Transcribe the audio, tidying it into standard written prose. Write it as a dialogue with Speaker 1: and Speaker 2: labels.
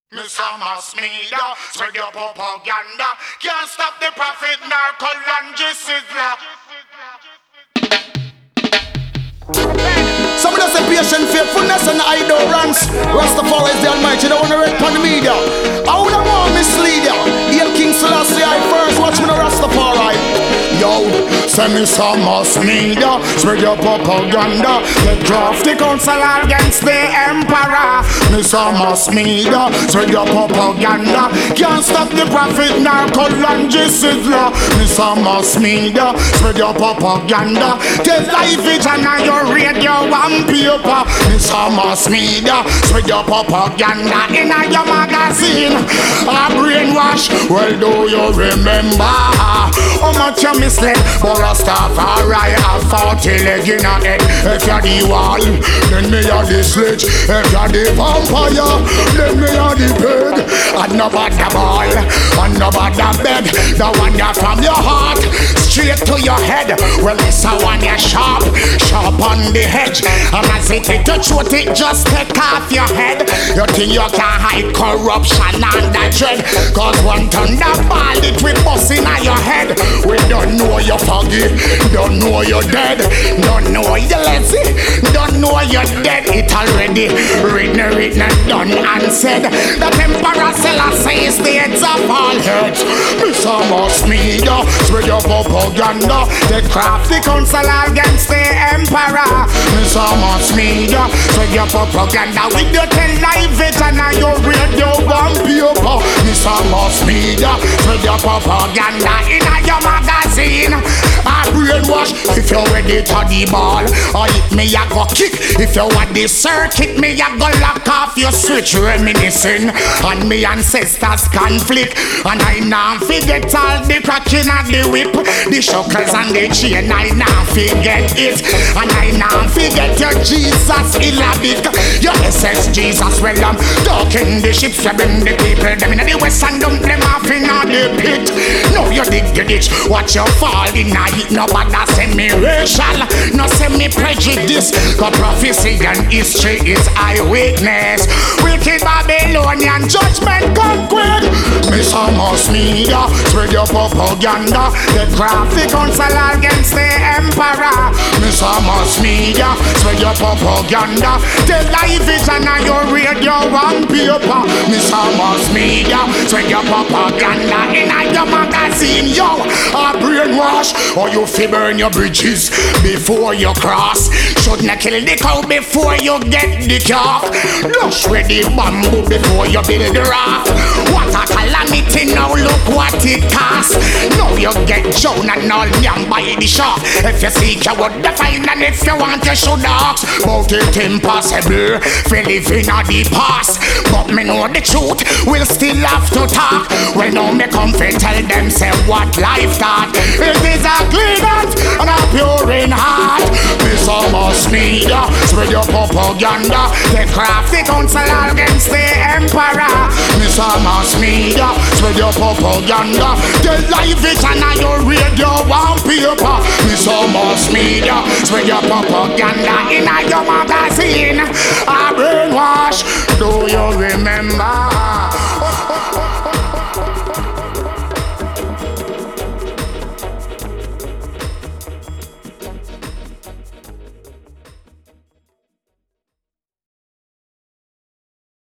Speaker 1: Mr. Mass Media, spread your propaganda. Can't stop the prophet, narco, and sizzler.
Speaker 2: Some of us say patient faithfulness and idolance. Rastafari is the Almighty, the one who read on the media. I would have more mislead ya. Hail King Selassie I first, watch me the Rastafari. Yo, send me some Mass Media, spread your propaganda. Get draft the council against the emperor. Me some Mass Media, spread your propaganda. Can't stop the prophet, narco, and sizzler. Me some Mass Media, spread your propaganda. Tell life vision on your radio and paper. Me some Mass Media, spread your propaganda in your magazine. A brainwash, well do you remember how much you misled for a Rastafari? A 40 leg in a head. If you're the wall, then me are the sledge. If you're the vampire, then me are the pig. And no bad the ball, and no bad the bed. The one that from your heart straight to your head. Well, it's a one you sharp, sharp on the hedge. And as it take to shoot it, just take off your head. You think you can hide corruption and the dread? Cause one thunderball it will bust in your head. We don't know you're foggy, don't know you're dead, don't know you're lazy, don't know you're dead. It already written and done and said. The Emperor Selassie is the heads of all heads. Mr. Mass Media, spread your propaganda. They craft the council against the Emperor. Mr. Mass Media, spread your propaganda. We don't tell live it and your radio one paper. Mr. Mass Media, spread your propaganda in your magazine. I brainwash if you're ready to the ball. Or hit me, I go kick. If you want the circuit, me, I go lock off your switch. Reminiscing on me ancestors' conflict. And I now forget all the cracking of the whip, the shackles and the chain. I now forget it. And I now forget your Jesus Ilabic. Your SS Jesus, well, I'm talking the ships, seven the people. Them in the west and dump them off in the pit. No, you dig the ditch. Watch your fall in a hit. No bother semi-racial, no semi-prejudice. Cause prophecy and history is eyewitness. Wicked Babylonian judgment come quick. Mr. Mass Media, spread your propaganda. They craft the council against the emperor. Mr. Mass Media, spread your propaganda. Tell live vision on your radio and paper. Mr. Mass Media, spread your propaganda in your magazine. Yo, a brainwash, or you fi burn your bridges before you cross. Shouldn't kill the cow before you get the calf. Dash with the bamboo before you build the raft. What a calamity, now look what it costs. Now you get Joan and all yam by the shop. If you seek you would find, and if you want you should ask. But it impossible, fi live in the past. But me know the truth, we'll still have to talk. Well now me come fi tell them say what life taught. It is a clean heart and a pure in heart. Mr. Mass Media, spread your propaganda. They craft the council against the emperor. Mr. Mass Media, spread your propaganda. They live vision on your radio and paper. Mr. Mass Media, spread your propaganda in your magazine. A brainwash, do